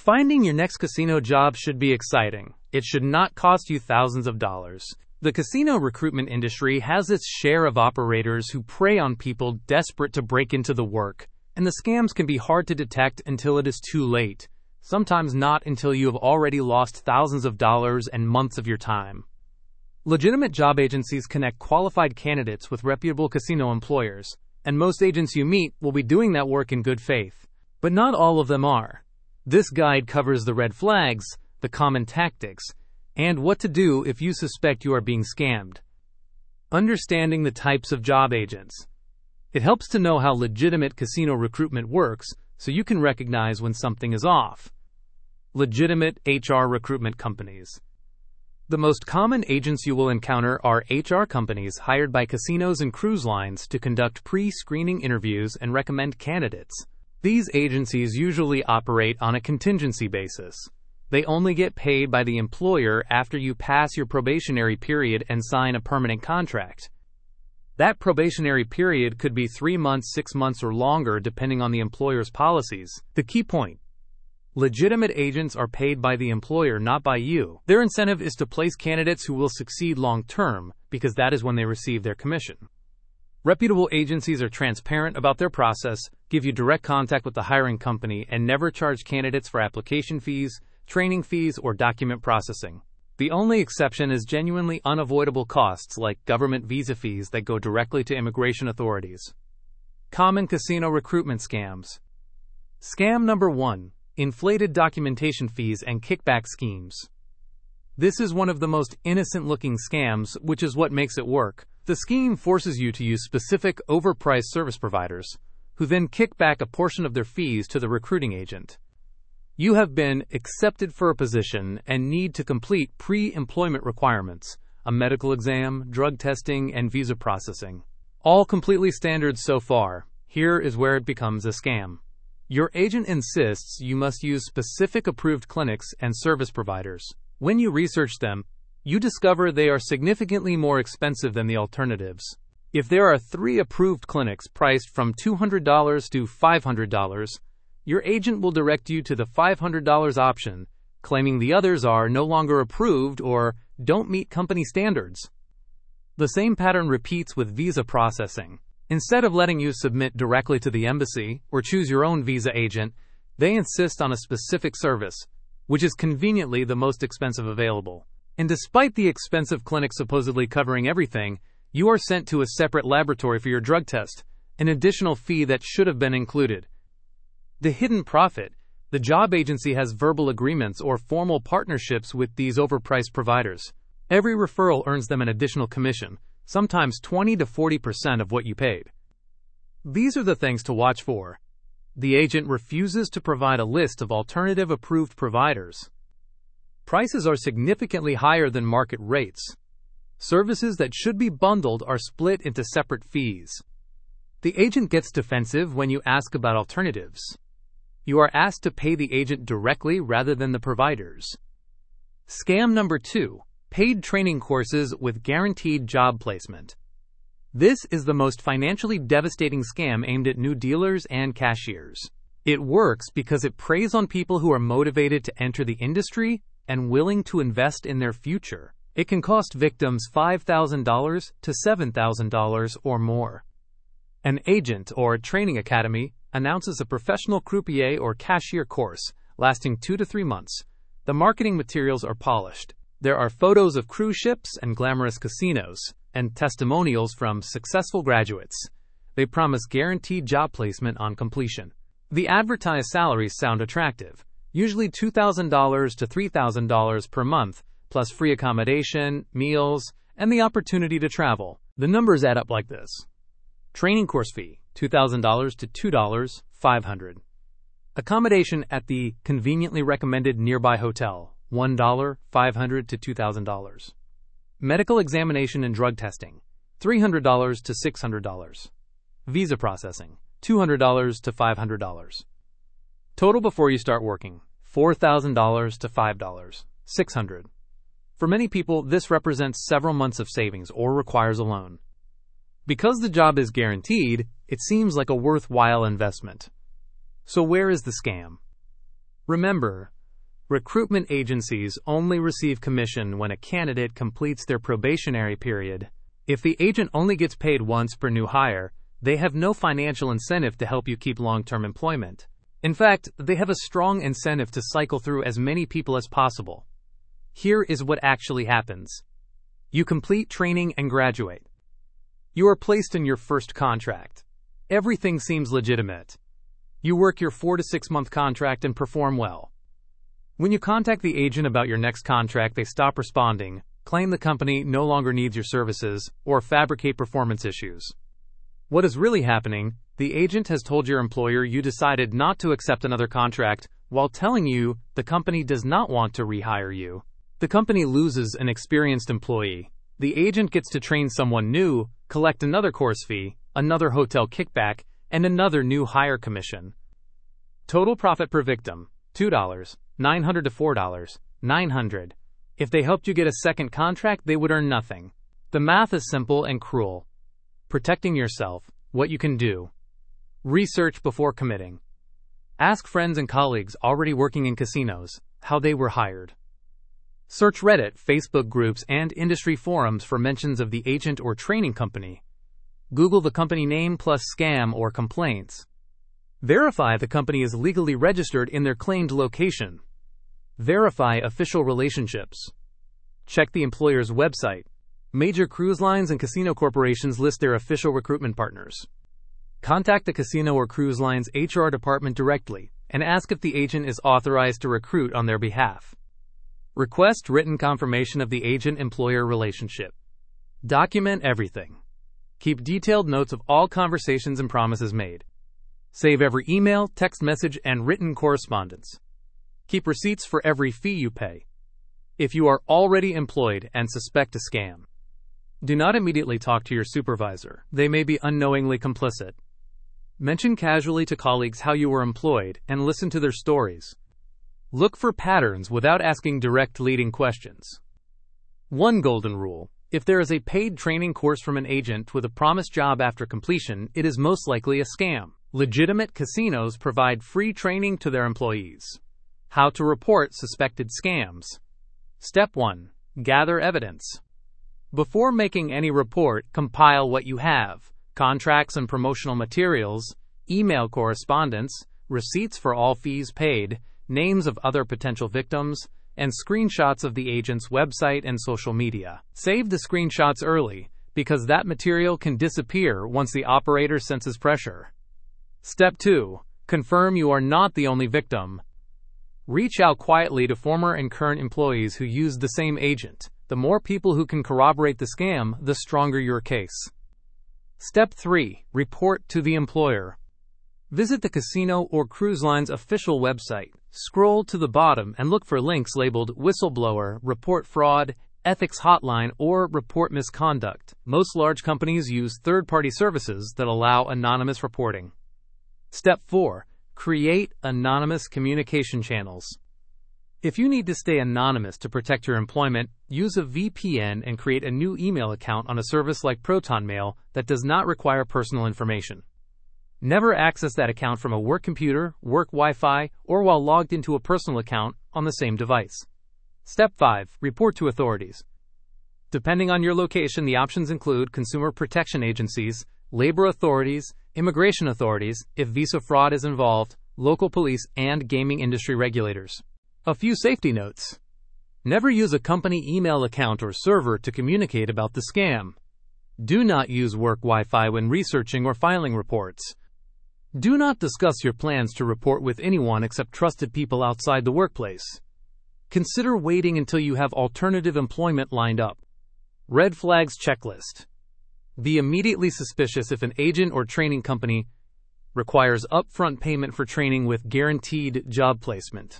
Finding your next casino job should be exciting. It should not cost you thousands of dollars. The casino recruitment industry has its share of operators who prey on people desperate to break into the work, and the scams can be hard to detect until it is too late, sometimes not until you have already lost thousands of dollars and months of your time. Legitimate job agencies connect qualified candidates with reputable casino employers, and most agents you meet will be doing that work in good faith. But not all of them are. This guide covers the red flags, the common tactics, and what to do if you suspect you are being scammed. Understanding the types of job agents. It helps to know how legitimate casino recruitment works so you can recognize when something is off. Legitimate HR recruitment companies. The most common agents you will encounter are HR companies hired by casinos and cruise lines to conduct pre-screening interviews and recommend candidates. These agencies usually operate on a contingency basis. They only get paid by the employer after you pass your probationary period and sign a permanent contract. That probationary period could be 3 months, 6 months, or longer depending on the employer's policies. The key point: legitimate agents are paid by the employer, not by you. Their incentive is to place candidates who will succeed long-term, because that is when they receive their commission. Reputable agencies are transparent about their process, give you direct contact with the hiring company, and never charge candidates for application fees, training fees, or document processing. The only exception is genuinely unavoidable costs like government visa fees that go directly to immigration authorities. Common casino recruitment scams. Scam number 1. Inflated documentation fees and kickback schemes. This is one of the most innocent-looking scams, which is what makes it work. The scheme forces you to use specific, overpriced service providers, who then kick back a portion of their fees to the recruiting agent. You have been accepted for a position and need to complete pre-employment requirements, a medical exam, drug testing, and visa processing. All completely standard so far. Here is where it becomes a scam. Your agent insists you must use specific approved clinics and service providers. When you research them, you discover they are significantly more expensive than the alternatives. If there are 3 approved clinics priced from $200 to $500, your agent will direct you to the $500 option, claiming the others are no longer approved or don't meet company standards. The same pattern repeats with visa processing. Instead of letting you submit directly to the embassy or choose your own visa agent, they insist on a specific service, which is conveniently the most expensive available. And despite the expensive clinic supposedly covering everything, you are sent to a separate laboratory for your drug test, an additional fee that should have been included. The hidden profit: the job agency has verbal agreements or formal partnerships with these overpriced providers. Every referral earns them an additional commission, sometimes 20 to 40% of what you paid. These are the things to watch for. The agent refuses to provide a list of alternative approved providers. Prices are significantly higher than market rates. Services that should be bundled are split into separate fees. The agent gets defensive when you ask about alternatives. You are asked to pay the agent directly rather than the providers. Scam number 2. Paid training courses with guaranteed job placement. This is the most financially devastating scam aimed at new dealers and cashiers. It works because it preys on people who are motivated to enter the industry and willing to invest in their future. It can cost victims $5,000 to $7,000 or more. An agent or training academy announces a professional croupier or cashier course lasting 2 to 3 months. The marketing materials are polished. There are photos of cruise ships and glamorous casinos, and testimonials from successful graduates. They promise guaranteed job placement on completion. The advertised salaries sound attractive, usually $2,000 to $3,000 per month, plus free accommodation, meals, and the opportunity to travel. The numbers add up like this. Training course fee, $2,000 to $2, $500. Accommodation at the conveniently recommended nearby hotel, $1, $500 to $2,000. Medical examination and drug testing, $300 to $600. Visa processing, $200 to $500. Total before you start working, $4,000 to $5, $600. For many people, this represents several months of savings or requires a loan. Because the job is guaranteed, it seems like a worthwhile investment. So where is the scam? Remember, recruitment agencies only receive commission when a candidate completes their probationary period. If the agent only gets paid once per new hire, they have no financial incentive to help you keep long-term employment. In fact, they have a strong incentive to cycle through as many people as possible. Here is what actually happens. You complete training and graduate. You are placed in your first contract. Everything seems legitimate. You work your 4 to 6 month contract and perform well. When you contact the agent about your next contract, they stop responding, claim the company no longer needs your services, or fabricate performance issues. What is really happening? The agent has told your employer you decided not to accept another contract while telling you the company does not want to rehire you. The company loses an experienced employee. The agent gets to train someone new, collect another course fee, another hotel kickback, and another new hire commission. Total profit per victim, $2, $900 to $4, $900. If they helped you get a second contract, they would earn nothing. The math is simple and cruel. Protecting yourself, what you can do. Research before committing. Ask friends and colleagues already working in casinos how they were hired. Search Reddit, Facebook groups, and industry forums for mentions of the agent or training company. Google the company name plus scam or complaints. Verify the company is legally registered in their claimed location. Verify official relationships. Check the employer's website. Major cruise lines and casino corporations list their official recruitment partners. Contact the casino or cruise line's HR department directly and ask if the agent is authorized to recruit on their behalf. Request written confirmation of the agent-employer relationship. Document everything. Keep detailed notes of all conversations and promises made. Save every email, text message, and written correspondence. Keep receipts for every fee you pay. If you are already employed and suspect a scam, do not immediately talk to your supervisor. They may be unknowingly complicit. Mention casually to colleagues how you were employed and listen to their stories. Look for patterns without asking direct leading questions. One golden rule: if there is a paid training course from an agent with a promised job after completion, it is most likely a scam. Legitimate casinos provide free training to their employees. How to report suspected scams. Step 1. Gather evidence. Before making any report, compile what you have: contracts and promotional materials, email correspondence, receipts for all fees paid, names of other potential victims, and screenshots of the agent's website and social media. Save the screenshots early, because that material can disappear once the operator senses pressure. Step 2. Confirm you are not the only victim. Reach out quietly to former and current employees who used the same agent. The more people who can corroborate the scam, the stronger your case. Step 3. Report to the employer. Visit the casino or cruise line's official website. Scroll to the bottom and look for links labeled Whistleblower, Report Fraud, Ethics Hotline, or Report Misconduct. Most large companies use third-party services that allow anonymous reporting. Step 4. Create anonymous communication channels. If you need to stay anonymous to protect your employment, use a VPN and create a new email account on a service like ProtonMail that does not require personal information. Never access that account from a work computer, work Wi-Fi, or while logged into a personal account on the same device. Step 5. Report to authorities. Depending on your location, the options include consumer protection agencies, labor authorities, immigration authorities, if visa fraud is involved, local police, and gaming industry regulators. A few safety notes. Never use a company email account or server to communicate about the scam. Do not use work Wi-Fi when researching or filing reports. Do not discuss your plans to report with anyone except trusted people outside the workplace. Consider waiting until you have alternative employment lined up. Red flags checklist. Be immediately suspicious if an agent or training company requires upfront payment for training with guaranteed job placement,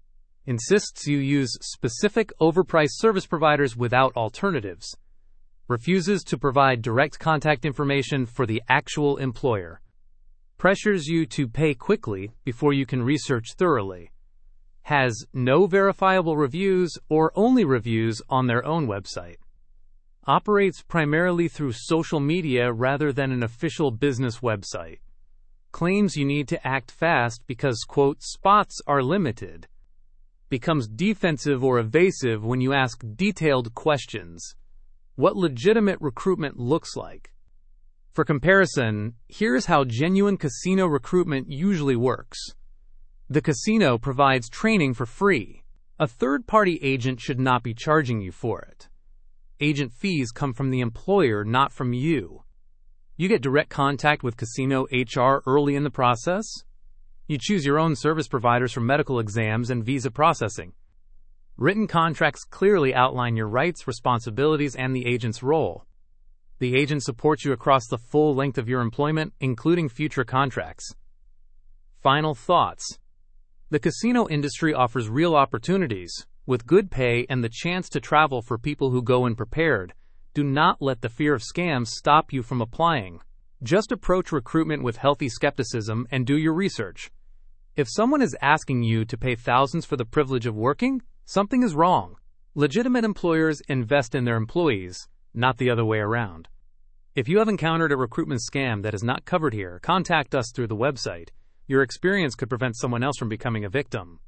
insists you use specific overpriced service providers without alternatives, refuses to provide direct contact information for the actual employer, pressures you to pay quickly before you can research thoroughly, has no verifiable reviews or only reviews on their own website, operates primarily through social media rather than an official business website, claims you need to act fast because, quote, spots are limited, becomes defensive or evasive when you ask detailed questions. What legitimate recruitment looks like. For comparison, here's how genuine casino recruitment usually works. The casino provides training for free. A third-party agent should not be charging you for it. Agent fees come from the employer, not from you. You get direct contact with casino HR early in the process. You choose your own service providers for medical exams and visa processing. Written contracts clearly outline your rights, responsibilities, and the agent's role. The agent supports you across the full length of your employment, including future contracts. Final thoughts. The casino industry offers real opportunities, with good pay and the chance to travel for people who go in prepared. Do not let the fear of scams stop you from applying. Just approach recruitment with healthy skepticism and do your research. If someone is asking you to pay thousands for the privilege of working, something is wrong. Legitimate employers invest in their employees, not the other way around. If you have encountered a recruitment scam that is not covered here, contact us through the website. Your experience could prevent someone else from becoming a victim.